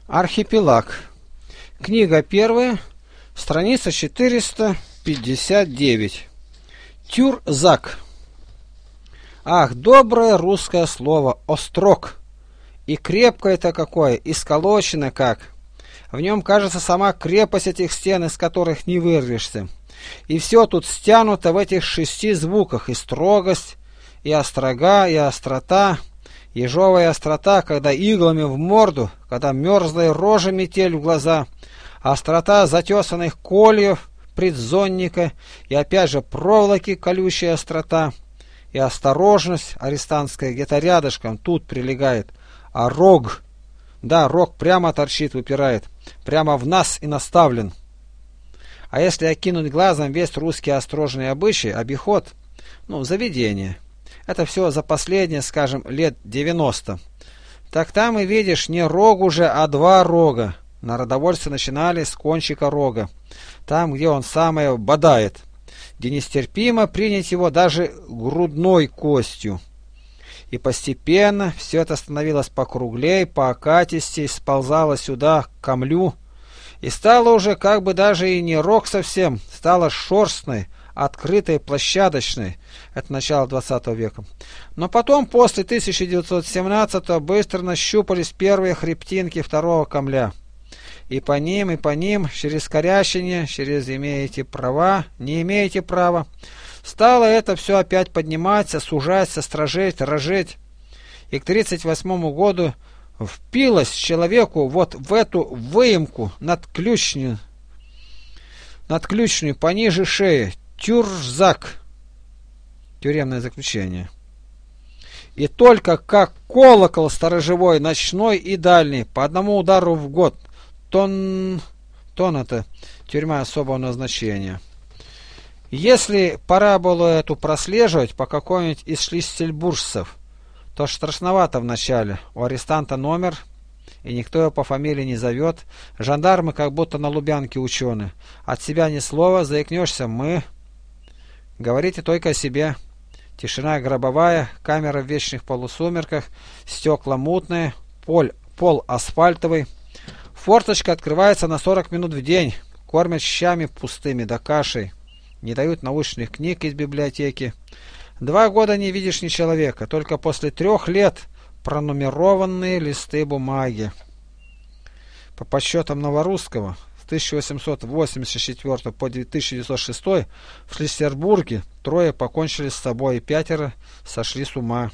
Архипелаг. Книга первая, страница 459. Тюрзак. Ах, доброе русское слово, острог! И крепкое-то какое, и сколочено как! В нем, кажется, сама крепость этих стен, из которых не вырвешься. И все тут стянуто в этих 6 звуках, и строгость, и острога, и острота, ежовая острота, когда иглами в морду, когда мерзлая рожа метель в глаза, острота затесанных кольев, предзонника, и опять же проволоки колючая острота, и осторожность арестантская где-то рядышком, тут прилегает, а рог, да, рог прямо торчит, выпирает, прямо в нас и наставлен. А если окинуть глазом весь русский острожный обычай, обиход, заведение, это все за последние, скажем, лет 90, так там и видишь не рог уже, а 2 рога. Народовольцы начинали с кончика рога, там, где он самое бодает, где нестерпимо принять его даже грудной костью. И постепенно все это становилось покруглей, поокатистей, сползало сюда, к камлю, и стало уже как бы даже и не рог совсем, стало шерстной, открытой, площадочной. Это начало 20 века. Но потом, после 1917-го, быстро нащупались первые хребтинки 2-го камля. И по ним, через корящение, через имеете права, не имеете права, стало это все опять подниматься, сужаться, стражеть, рожеть. И к 1938 году впилось человеку вот в эту выемку надключную пониже шеи, тюрзак, тюремное заключение. И только как колокол сторожевой, ночной и дальний, по одному удару в год, тон это тюрьма особого назначения. Если пора было эту прослеживать по какому-нибудь из шлиссельбуржцев, то страшновато вначале. У арестанта номер, и никто его по фамилии не зовет. Жандармы как будто на Лубянке ученые. От себя ни слова, заикнешься мы. Говорите только о себе. Тишина гробовая, камера в вечных полусумерках, стекла мутные, пол асфальтовый. Форточка открывается на 40 минут в день. Кормят щами пустыми да кашей. Не дают научных книг из библиотеки. 2 года не видишь ни человека, только после 3 лет пронумерованные листы бумаги. По подсчетам Новорусского, с 1884 по 1906 в Шлиссельбурге 3 покончили с собой и 5 сошли с ума.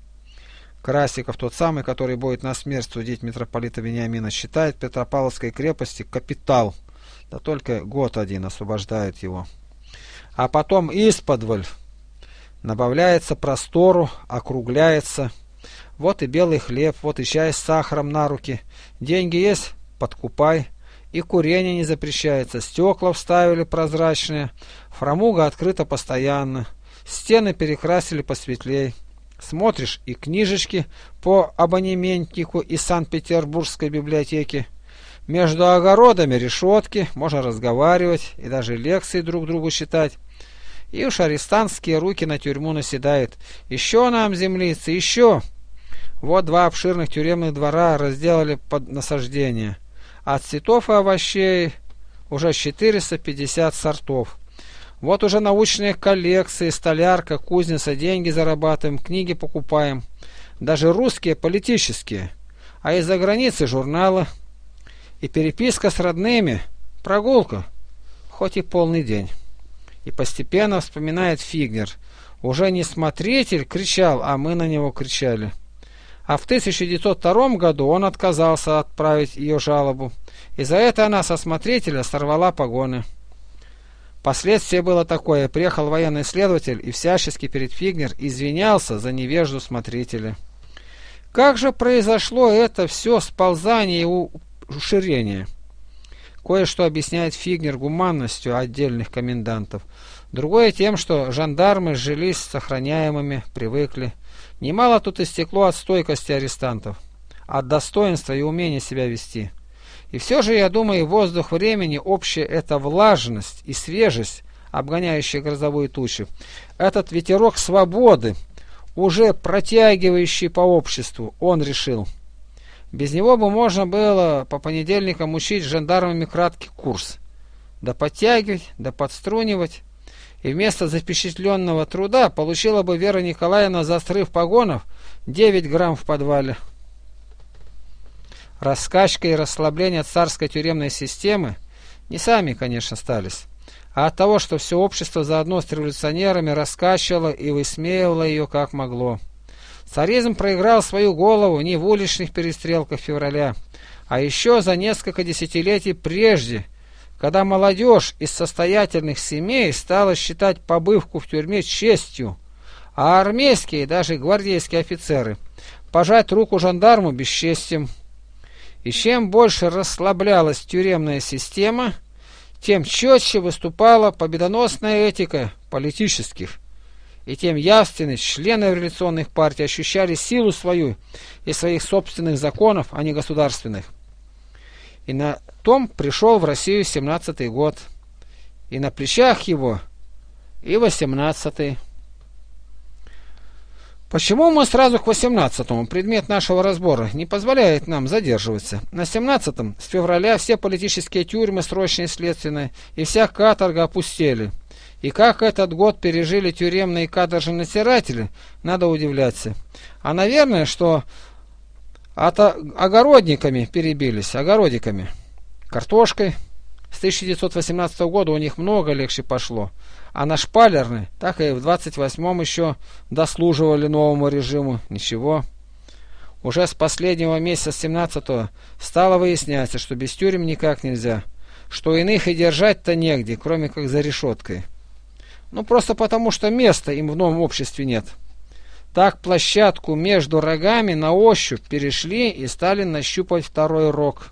Красиков, тот самый, который будет на смерть судить митрополита Вениамина, считает Петропавловской крепости капитал, да только год один освобождает его. А потом исподволь набавляется простору, округляется. Вот и белый хлеб, вот и чай с сахаром на руки. Деньги есть? Подкупай. И курение не запрещается. Стекла вставили прозрачные. Фрамуга открыта постоянно. Стены перекрасили посветлей. Смотришь и книжечки по абонементнику из Санкт-Петербургской библиотеки. Между огородами решетки, можно разговаривать и даже лекции друг другу читать. И уж арестантские руки на тюрьму наседают. Еще нам, землицы, еще! Вот 2 обширных тюремных двора разделали под насаждение. От цветов и овощей уже 450 сортов. Вот уже научные коллекции, столярка, кузница, деньги зарабатываем, книги покупаем. Даже русские политические. А из-за границы журналы. И переписка с родными. Прогулка. Хоть и полный день. И постепенно вспоминает Фигнер. Уже не смотритель кричал, а мы на него кричали. А в 1902 году он отказался отправить ее жалобу. И за это она со смотрителя сорвала погоны. Последствие было такое. Приехал военный следователь и всячески перед Фигнер извинялся за невежду смотрителя. Как же произошло это все сползание и уширение? Кое-что объясняет Фигнер гуманностью отдельных комендантов. Другое тем, что жандармы жились с охраняемыми, привыкли. Немало тут истекло от стойкости арестантов, от достоинства и умения себя вести. И все же, я думаю, воздух времени общая это влажность и свежесть, обгоняющая грозовую тучу. Этот ветерок свободы, уже протягивающий по обществу, он решил. Без него бы можно было по понедельникам учить жандармами краткий курс. Да подтягивать, да подструнивать. И вместо запечатленного труда получила бы Вера Николаевна за срыв погонов 9 грамм в подвале. Раскачка и расслабление царской тюремной системы не сами, конечно, стались, а от того, что все общество заодно с революционерами раскачивало и высмеивало ее как могло. Царизм проиграл свою голову не в уличных перестрелках февраля, а еще за несколько десятилетий прежде, когда молодежь из состоятельных семей стала считать побывку в тюрьме честью, а армейские, даже гвардейские офицеры, пожать руку жандарму бесчестием. И чем больше расслаблялась тюремная система, тем четче выступала победоносная этика политических, и тем явственнее члены революционных партий ощущали силу свою и своих собственных законов, а не государственных. И на том пришел в Россию 17-й год, и на плечах его и 18-й. Почему мы сразу к 18-му? Предмет нашего разбора не позволяет нам задерживаться. На 17-м с февраля все политические тюрьмы, срочные следственные, и вся каторга опустели. И как этот год пережили тюремные каторжные надзиратели, надо удивляться. А наверное, что огородниками перебились, огородиками. Картошкой. С 1918 года у них много легче пошло. А на шпалерной, так и в 28-м еще дослуживали новому режиму. Ничего. Уже с последнего месяца 17-го стало выясняться, что без тюрем никак нельзя. Что иных и держать-то негде, кроме как за решеткой. Ну просто потому, что места им в новом обществе нет. Так площадку между рогами на ощупь перешли и стали нащупать второй рог.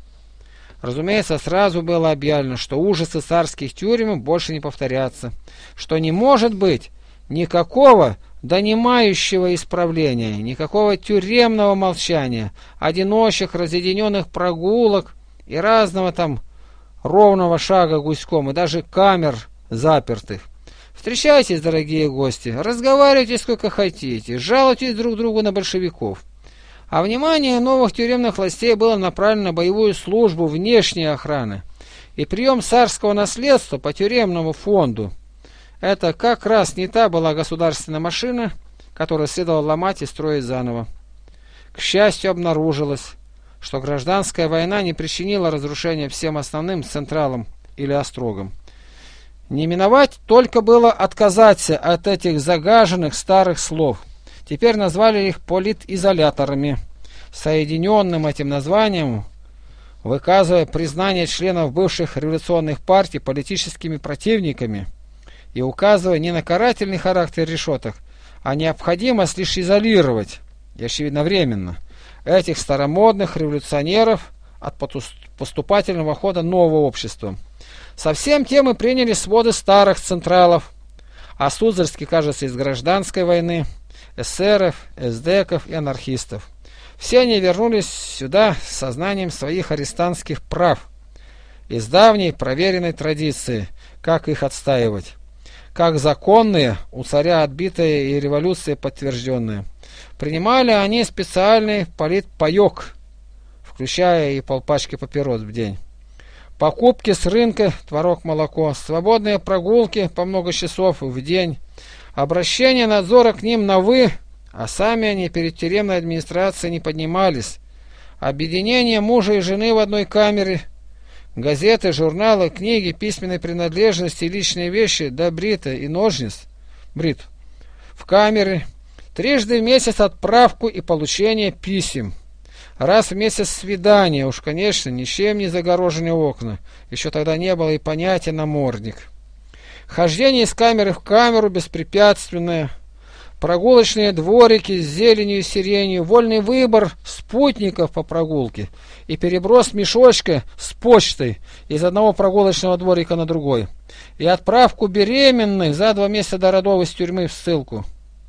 Разумеется, сразу было объявлено, что ужасы царских тюрем больше не повторятся, что не может быть никакого донимающего исправления, никакого тюремного молчания, одиночек, разъединенных прогулок и разного там ровного шага гуськом, и даже камер запертых. Встречайтесь, дорогие гости, разговаривайте сколько хотите, жалуйтесь друг другу на большевиков. А внимание новых тюремных властей было направлено на боевую службу внешней охраны и прием царского наследства по тюремному фонду. Это как раз не та была государственная машина, которую следовало ломать и строить заново. К счастью, обнаружилось, что гражданская война не причинила разрушения всем основным централам или острогам. Не миновать только было отказаться от этих загаженных старых слов. Теперь назвали их политизоляторами, соединенным этим названием, выказывая признание членов бывших революционных партий политическими противниками и указывая не на карательный характер решеток, а необходимость лишь изолировать, и очевидно временно, этих старомодных революционеров от поступательного хода нового общества. Совсем тем и приняли своды старых централов, а Суздальский, кажется, из гражданской войны, эсеров, эсдеков и анархистов. Все они вернулись сюда с сознанием своих арестантских прав, из давней проверенной традиции, как их отстаивать, как законные, у царя отбитые и революции подтвержденные. Принимали они специальный политпаек, включая и полпачки папирос в день. Покупки с рынка, творог, молоко, свободные прогулки по много часов в день, обращение надзора к ним на «вы», а сами они перед тюремной администрацией не поднимались, объединение мужа и жены в одной камере, газеты, журналы, книги, письменные принадлежности, личные вещи, да брита и ножниц, брит, в камеры, трижды в месяц отправку и получение писем. Раз в месяц свидание, уж, конечно, ничем не загороженные окна. Еще тогда не было и понятия намордник. Хождение из камеры в камеру беспрепятственное. Прогулочные дворики с зеленью и сиренью. Вольный выбор спутников по прогулке. И переброс мешочка с почтой из одного прогулочного дворика на другой. И отправку беременных за 2 месяца до родов из тюрьмы в ссылку.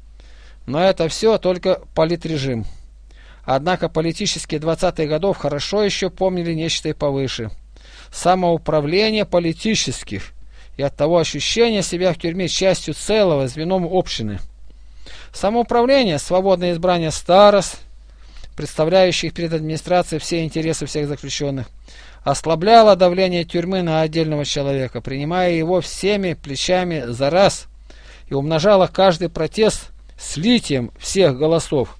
Но это все только политрежим. Однако политические 20-е годов хорошо еще помнили нечто и повыше. Самоуправление политических и оттого ощущение себя в тюрьме частью целого, звеном общины. Самоуправление, свободное избрание старост, представляющих перед администрацией все интересы всех заключенных, ослабляла давление тюрьмы на отдельного человека, принимая его всеми плечами за раз, и умножала каждый протест слитием всех голосов.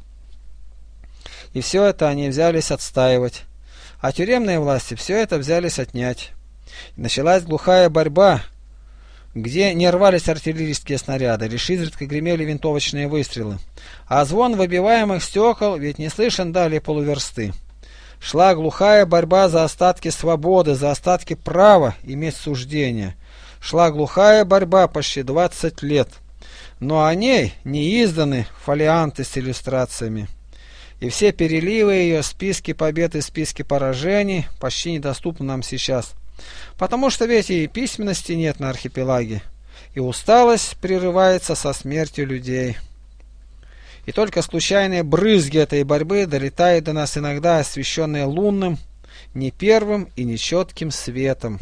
И все это они взялись отстаивать, а тюремные власти все это взялись отнять. И началась глухая борьба, где не рвались артиллерийские снаряды, лишь изредка гремели винтовочные выстрелы, а звон выбиваемых стекол ведь не слышен далее полуверсты. Шла глухая борьба за остатки свободы, за остатки права иметь суждение. Шла глухая борьба почти 20 лет, но о ней не изданы фолианты с иллюстрациями. И все переливы ее, списки побед и списки поражений почти недоступны нам сейчас. Потому что ведь и письменности нет на архипелаге, и усталость прерывается со смертью людей. И только случайные брызги этой борьбы долетают до нас иногда, освещенные лунным, не первым и нечетким светом.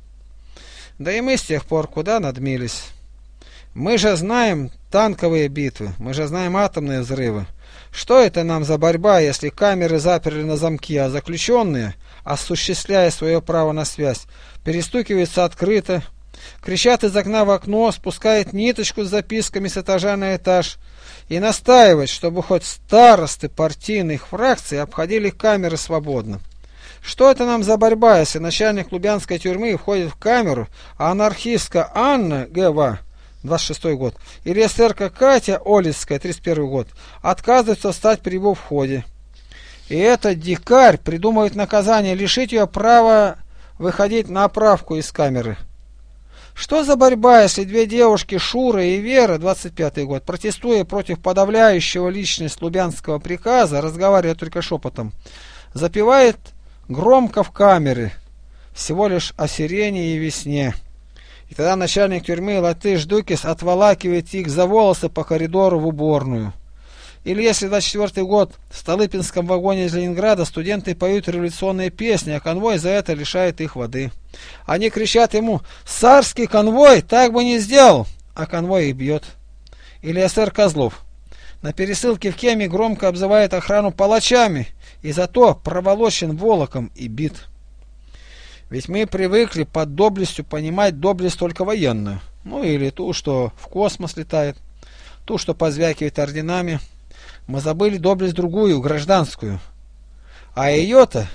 Да и мы с тех пор куда надмились. Мы же знаем танковые битвы, мы же знаем атомные взрывы. Что это нам за борьба, если камеры заперли на замки, а заключенные, осуществляя свое право на связь, перестукиваются открыто, кричат из окна в окно, спускают ниточку с записками с этажа на этаж и настаивают, чтобы хоть старосты партийных фракций обходили камеры свободно. Что это нам за борьба, если начальник Лубянской тюрьмы входит в камеру, а анархистка Анна Г.В., 26 год, или эсерка Катя Олицкая, 31 год, отказывается встать при его входе. И этот дикарь придумывает наказание лишить ее права выходить на оправку из камеры. Что за борьба, если две девушки, Шура и Вера, 25 год, протестуя против подавляющего личность Лубянского приказа, разговаривая только шепотом, запевает громко в камере, всего лишь о сирене и весне. И тогда начальник тюрьмы Латыш Дукис отволакивает их за волосы по коридору в уборную. Или если 24 год в Столыпинском вагоне из Ленинграда студенты поют революционные песни, а конвой за это лишает их воды. Они кричат ему: «Царский конвой так бы не сделал!» А конвой их бьет. Или эсэр Козлов на пересылке в Кеме громко обзывает охрану палачами и зато проволочен волоком и бит. Ведь мы привыкли под доблестью понимать доблесть только военную, ну или ту, что в космос летает, ту, что позвякивает орденами. Мы забыли доблесть другую, гражданскую. А ее-то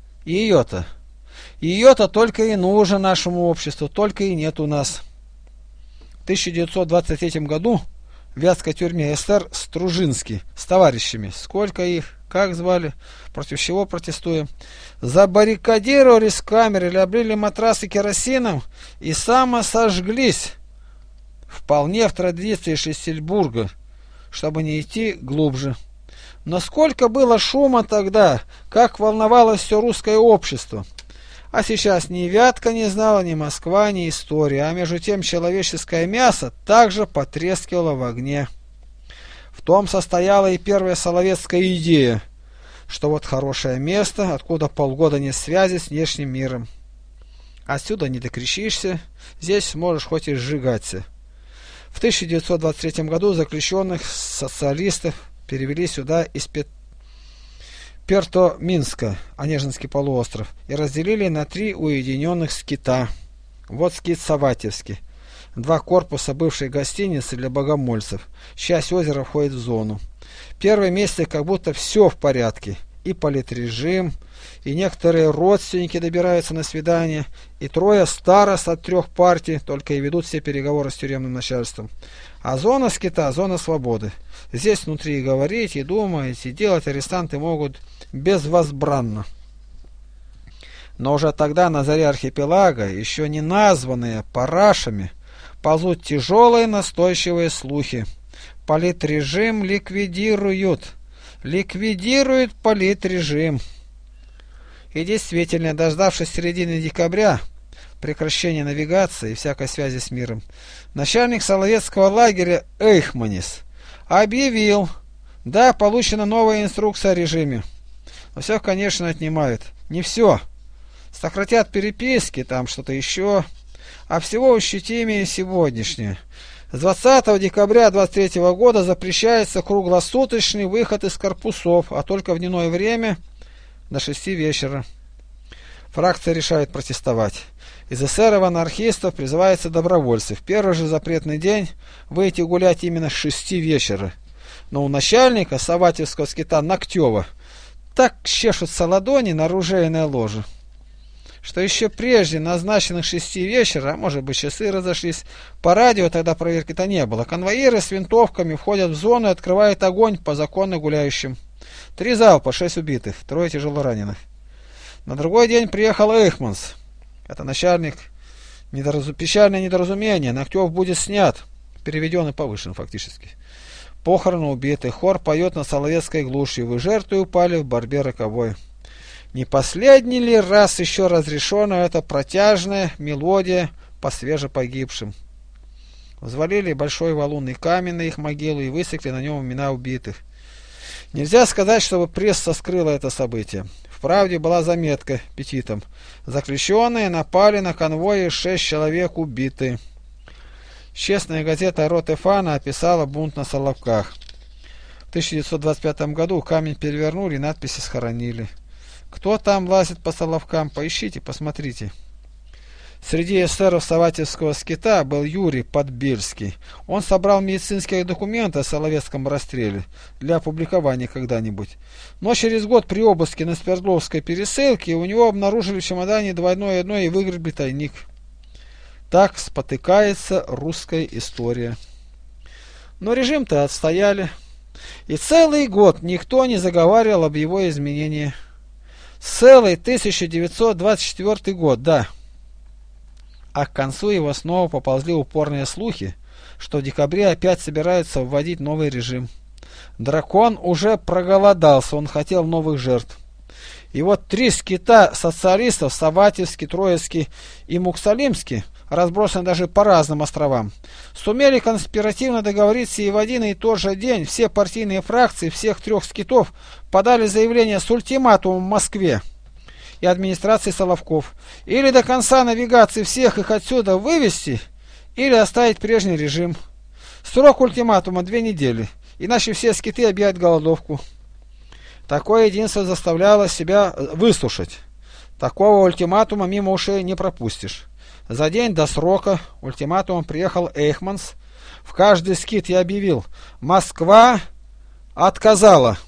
только и нужно нашему обществу, только и нет у нас. В 1923 году в Вятской тюрьме эсэр Стружинский с товарищами, сколько их, как звали, против чего протестуем, забаррикадировались в камере или облили матрасы керосином и самосожглись, вполне в традиции Шлиссельбурга, чтобы не идти глубже. Но сколько было шума тогда, как волновалось все русское общество. А сейчас ни Вятка не знала, ни Москва, ни история, а между тем человеческое мясо также потрескивало в огне. В том состояла и первая соловецкая идея, что вот хорошее место, откуда полгода нет связи с внешним миром. Отсюда не докричишься, здесь можешь хоть и сжигаться. В 1923 году заключенных социалистов перевели сюда из Перто-Минска, Онежинский полуостров, и разделили на 3 уединенных скита. Вот скит Саватьевский. 2 корпуса бывшей гостиницы для богомольцев. Часть озера входит в зону. Первые месяцы как будто все в порядке. И политрежим, и некоторые родственники добираются на свидание, и 3 старост от 3 партий только и ведут все переговоры с тюремным начальством. А зона скита – зона свободы. Здесь внутри и говорить, и думать, и делать арестанты могут безвозбранно. Но уже тогда на заре архипелага, еще не названные парашами, ползут тяжелые настойчивые слухи. Политрежим ликвидируют политрежим. И действительно, дождавшись середины декабря, прекращения навигации и всякой связи с миром, начальник Соловецкого лагеря Эйхманис объявил: да, получена новая инструкция о режиме. Но все, конечно, отнимают. Не все. Сократят переписки, там что-то еще. А всего ощутимее сегодняшнее. С 20 декабря 23 года запрещается круглосуточный выход из корпусов, а только в дневное время до 6 вечера. Фракция решает протестовать. Из эсеров анархистов призываются добровольцы. В первый же запретный день выйти гулять именно с 6 вечера. Но у начальника Саватьевского скита Ногтева так чешутся ладони на оружейное ложе, что еще прежде назначенных 6 вечера, а может быть часы разошлись, по радио тогда проверки-то не было. Конвоиры с винтовками входят в зону и открывают огонь по законно гуляющим. 3 залпа, 6 убитых, 3 тяжело раненых. На другой день приехал Эйхманс. Это начальник. Печальное недоразумение. Ногтев будет снят. Переведен и повышен фактически. Похороны убитых. Хор поет на Соловецкой глуши. Вы жертвы упали в борьбе роковой. Не последний ли раз еще разрешена эта протяжная мелодия по свежепогибшим? Взвалили большой валунный камень на их могилу и высекли на нем имена убитых. Нельзя сказать, чтобы пресса скрыла это событие. В «Правде» была заметка петитом. Заключенные напали на конвой, и 6 человек убиты. Честная газета «Ротефана» описала бунт на Соловках. В 1925 году камень перевернули, надписи схоронили. Кто там лазит по Соловкам, поищите, посмотрите. Среди эсеров Саватьевского скита был Юрий Подбельский. Он собрал медицинские документы о Соловецком расстреле для опубликования когда-нибудь. Но через год при обыске на Свердловской пересылке у него обнаружили в чемодане двойное дно и выгребли тайник. Так спотыкается русская история. Но режим-то отстояли. И целый год никто не заговаривал об его изменении. Целый 1924 год, да. А к концу его снова поползли упорные слухи, что в декабре опять собираются вводить новый режим. Дракон уже проголодался, он хотел новых жертв. И вот 3 скита социалистов, Саватьевский, Троицкий и Муксалимский, разбросаны даже по разным островам, сумели конспиративно договориться, и в один и тот же день все партийные фракции всех 3 скитов подали заявление с ультиматумом в Москве и администрации Соловков: или до конца навигации всех их отсюда вывести, или оставить прежний режим. Срок ультиматума 2 недели, иначе все скиты объявят голодовку. Такое единство заставляло себя выслушать. Такого ультиматума мимо ушей не пропустишь. За день до срока ультиматумом приехал Эйхманс. В каждый скит я объявил: Москва отказала.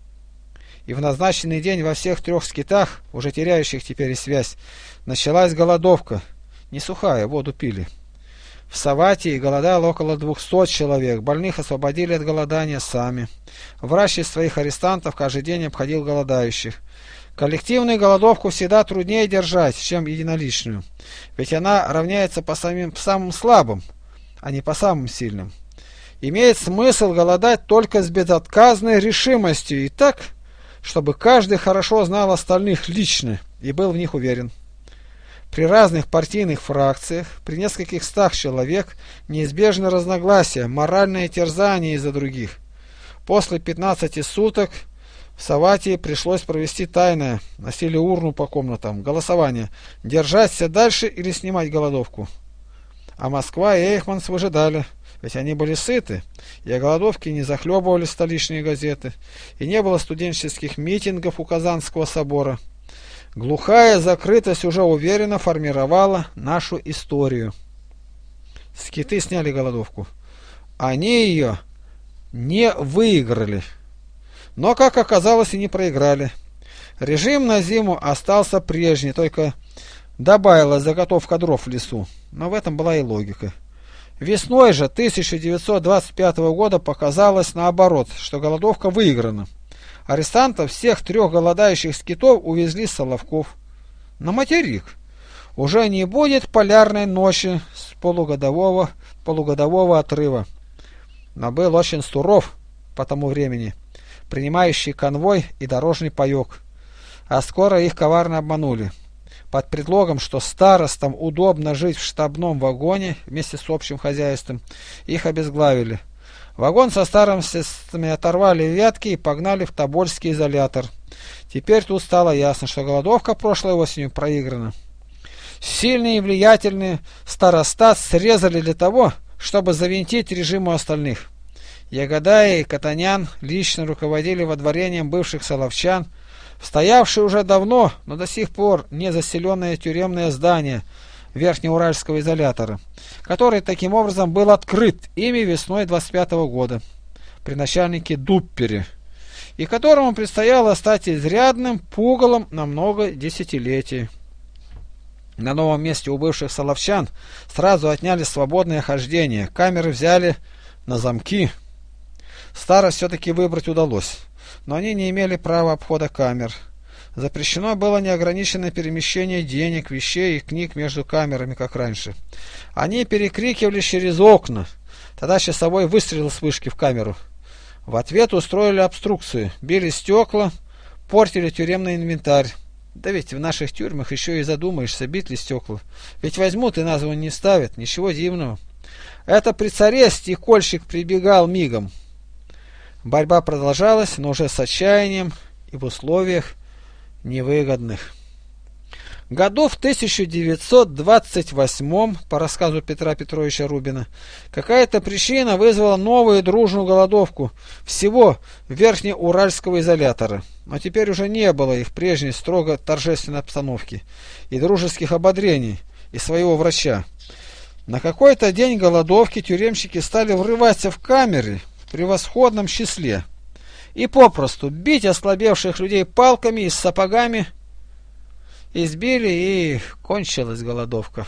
И в назначенный день во всех 3 скитах, уже теряющих теперь и связь, началась голодовка. Не сухая, воду пили. В Саватии голодало около 200 человек. Больных освободили от голодания сами. Врач из своих арестантов каждый день обходил голодающих. Коллективную голодовку всегда труднее держать, чем единоличную. Ведь она равняется по самым слабым, а не по самым сильным. Имеет смысл голодать только с безотказной решимостью и так, чтобы каждый хорошо знал остальных лично и был в них уверен. При разных партийных фракциях, при нескольких 100 человек, неизбежны разногласия, моральное терзание из-за других. После 15 суток в Саватии пришлось провести тайное, носили урну по комнатам, голосование: держаться дальше или снимать голодовку. А Москва и Эйхманс выжидали, ведь они были сыты, и о голодовке не захлебывали столичные газеты, и не было студенческих митингов у Казанского собора. Глухая закрытость уже уверенно формировала нашу историю. Скиты сняли голодовку. Они ее не выиграли. Но, как оказалось, и не проиграли. Режим на зиму остался прежний, только добавилась заготовка дров в лесу. Но в этом была и логика. Весной же 1925 года показалось наоборот, что голодовка выиграна. Арестантов всех 3 голодающих скитов увезли с Соловков на материк. Уже не будет полярной ночи с полугодового отрыва. Но был очень суров по тому времени, принимающий конвой и дорожный паек. А скоро их коварно обманули. Под предлогом, что старостам удобно жить в штабном вагоне вместе с общим хозяйством, их обезглавили. Вагон со старостами оторвали вятки и погнали в Тобольский изолятор. Теперь тут стало ясно, что голодовка прошлой осенью проиграна. Сильные и влиятельные старостат срезали для того, чтобы завинтить режим у остальных. Ягодай и Катанян лично руководили водворением бывших соловчан, стоявшие уже давно, но до сих пор не заселенное тюремное здание Верхнеуральского изолятора, который таким образом был открыт ими весной 25-го года при начальнике Дуппере, и которому предстояло стать изрядным пугалом на много десятилетий. На новом месте у бывших соловчан сразу отняли свободное хождение, камеры взяли на замки. Старость все-таки выбрать удалось, но они не имели права обхода камер. Запрещено было неограниченное перемещение денег, вещей и книг между камерами, как раньше. Они перекрикивали через окна. Тогда часовой выстрелил с вышки в камеру. В ответ устроили обструкцию, били стекла, портили тюремный инвентарь. Да ведь в наших тюрьмах еще и задумаешься, бить ли стекла. Ведь возьмут и назву не ставят, ничего дивного. Это при царе стекольщик прибегал мигом. Борьба продолжалась, но уже с отчаянием и в условиях невыгодных. Году в 1928, по рассказу Петра Петровича Рубина, какая-то причина вызвала новую дружную голодовку всего Верхнеуральского изолятора. Но теперь уже не было их прежней строго торжественной обстановки и дружеских ободрений и своего врача. На какой-то день голодовки тюремщики стали врываться в камеры в превосходном числе и попросту бить ослабевших людей палками и сапогами. Избили, и кончилась голодовка.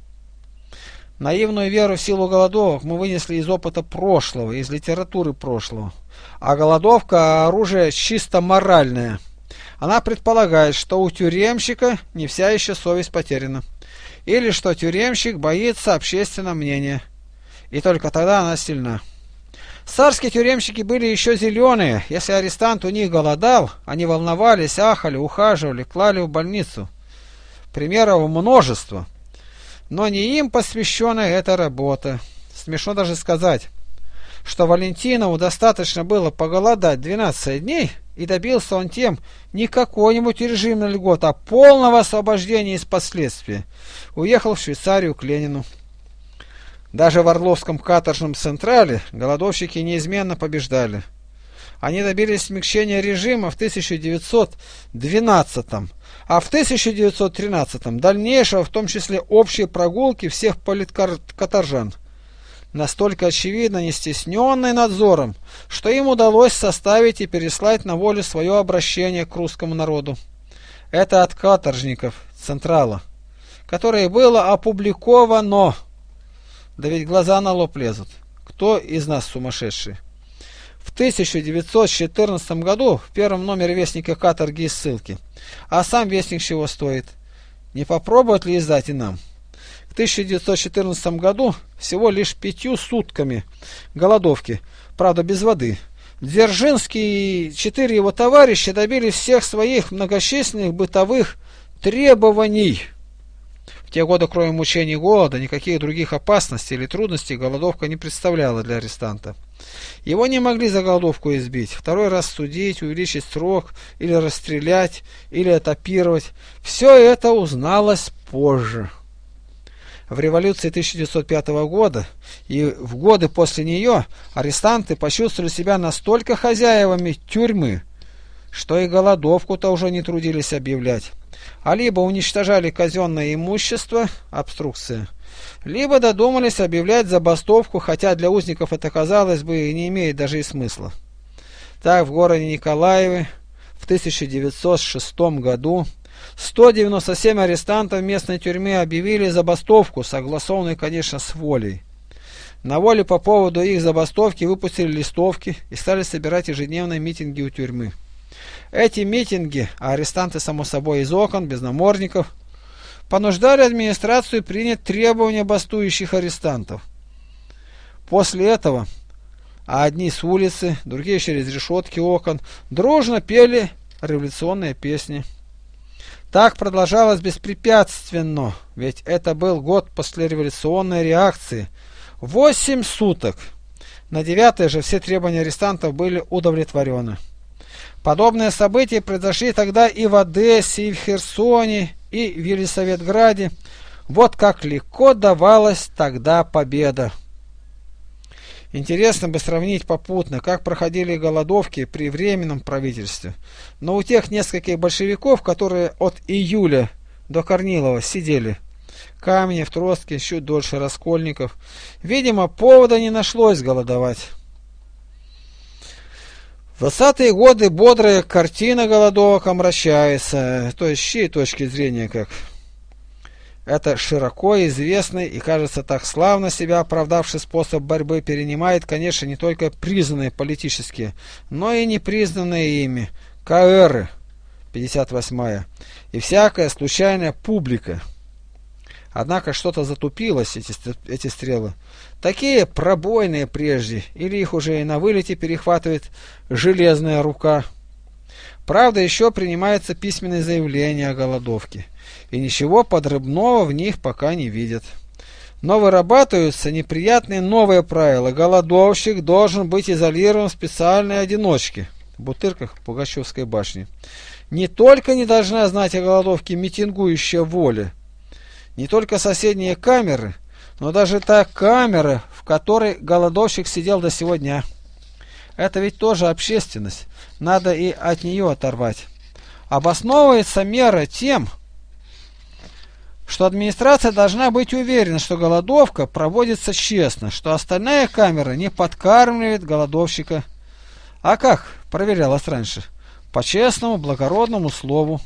Наивную веру в силу голодовок мы вынесли из опыта прошлого, из литературы прошлого. А голодовка – оружие чисто моральное. Она предполагает, что у тюремщика не вся еще совесть потеряна. Или что тюремщик боится общественного мнения. И только тогда она сильна. Царские тюремщики были еще зеленые. Если арестант у них голодал, они волновались, ахали, ухаживали, клали в больницу. Примеров множество. Но не им посвящена эта работа. Смешно даже сказать, что Валентинову достаточно было поголодать 12 дней, и добился он тем не какой-нибудь режимной льготы, а полного освобождения из последствий. Уехал в Швейцарию к Ленину. Даже в Орловском каторжном централе голодовщики неизменно побеждали. Они добились смягчения режима в 1912, а в 1913 дальнейшего, в том числе общей прогулки всех политкаторжан. Настолько очевидно, не стесненный надзором, что им удалось составить и переслать на волю свое обращение к русскому народу. Это от каторжников Централа, которое было опубликовано. Да ведь глаза на лоб лезут. Кто из нас сумасшедший? В 1914 году в первом номере Вестника каторги и ссылки. А сам Вестник чего стоит? Не попробовать ли издать и нам? В 1914 году всего лишь 5 сутками голодовки, правда без воды. Дзержинский и 4 его товарища добились всех своих многочисленных бытовых требований. В те годы, кроме мучений и голода, никаких других опасностей или трудностей голодовка не представляла для арестанта. Его не могли за голодовку избить, второй раз судить, увеличить срок, или расстрелять, или этапировать. Все это узналось позже. В революции 1905 года и в годы после нее арестанты почувствовали себя настолько хозяевами тюрьмы, что и голодовку-то уже не трудились объявлять. А либо уничтожали казенное имущество, обструкция, либо додумались объявлять забастовку, хотя для узников это, казалось бы, и не имеет даже и смысла. Так в городе Николаеве в 1906 году 197 арестантов местной тюрьмы объявили забастовку, согласованную, конечно, с волей. На воле по поводу их забастовки выпустили листовки и стали собирать ежедневные митинги у тюрьмы. Эти митинги, а арестанты, само собой, из окон, без намордников, понуждали администрацию принять требования бастующих арестантов. После этого, а одни с улицы, другие через решетки окон, дружно пели революционные песни. Так продолжалось беспрепятственно, ведь это был год послереволюционной реакции. 8 суток. На 9 же все требования арестантов были удовлетворены. Подобные события произошли тогда и в Одессе, и в Херсоне, и в Елисаветграде. Вот как легко давалась тогда победа. Интересно бы сравнить попутно, как проходили голодовки при Временном правительстве. Но у тех нескольких большевиков, которые от июля до Корнилова сидели, Каменев, Троцкий, чуть дольше Раскольников, видимо, повода не нашлось голодовать. В 20-е годы бодрая картина голодовок омрачается, то есть с чьей точки зрения как? Это широко известный и, кажется, так славно себя оправдавший способ борьбы перенимает, конечно, не только признанные политические, но и непризнанные ими КРы, 58-я, и всякая случайная публика. Однако что-то затупилось, эти стрелы. Такие пробойные прежде, или их уже и на вылете перехватывает железная рука. Правда, еще принимаются письменные заявления о голодовке, и ничего подрывного в них пока не видят. Но вырабатываются неприятные новые правила. Голодовщик должен быть изолирован в специальной одиночке, в Бутырках Пугачевской башни. Не только не должна знать о голодовке митингующая воля, не только соседние камеры, но даже та камера, в которой голодовщик сидел до сего дня. Это ведь тоже общественность, надо и от нее оторвать. Обосновывается мера тем, что администрация должна быть уверена, что голодовка проводится честно, что остальная камера не подкармливает голодовщика. А как проверялось раньше? По честному, благородному слову.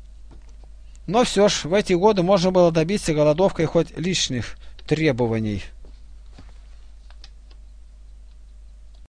Но все ж в эти годы можно было добиться голодовкой хоть личных требований.